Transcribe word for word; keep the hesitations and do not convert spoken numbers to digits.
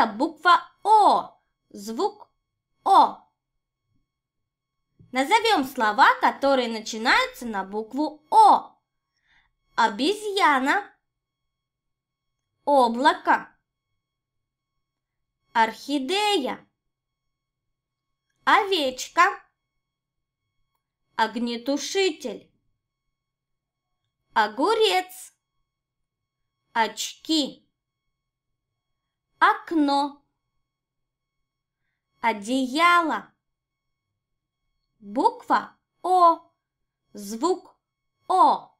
Это буква О, звук О. Назовем слова, которые начинаются на букву О. Обезьяна, облако, орхидея, овечка, огнетушитель, огурец, очки, окно, одеяло. Буква О, звук О.